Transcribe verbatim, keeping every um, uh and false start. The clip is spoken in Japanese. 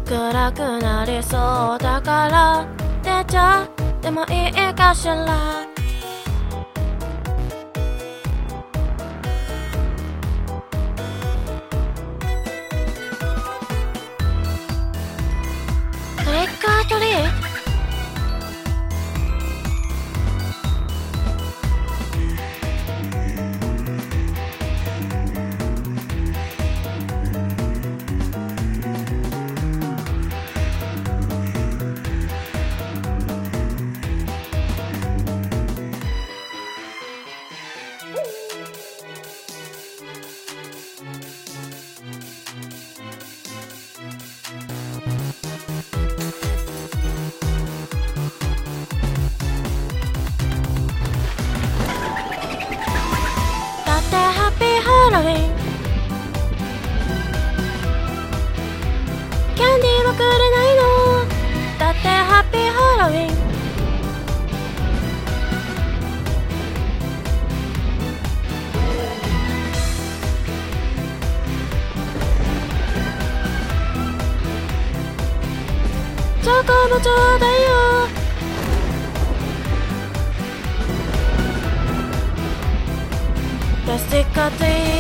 暗くなりそうだから出ちゃってもいいかしら。トリックアトリート。ハロウィンキャンディーはくれないのだってハッピーハロウィン。チョコもちょうだいよ。Plastic cutting